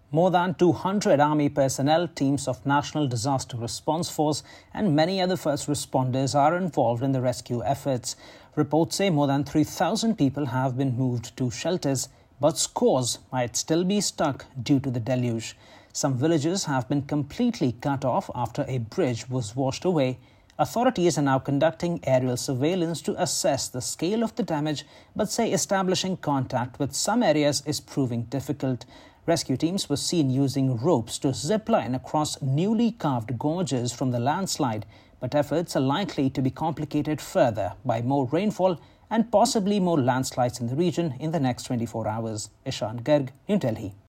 More than 200 Army personnel, teams of National Disaster Response Force and many other first responders are involved in the rescue efforts. Reports say more than 3,000 people have been moved to shelters, but scores might still be stuck due to the deluge. Some villages have been completely cut off after a bridge was washed away. Authorities are now conducting aerial surveillance to assess the scale of the damage, but say establishing contact with some areas is proving difficult. Rescue teams were seen using ropes to zip line across newly carved gorges from the landslide, but efforts are likely to be complicated further by more rainfall and possibly more landslides in the region in the next 24 hours. Ishan Garg, New Delhi.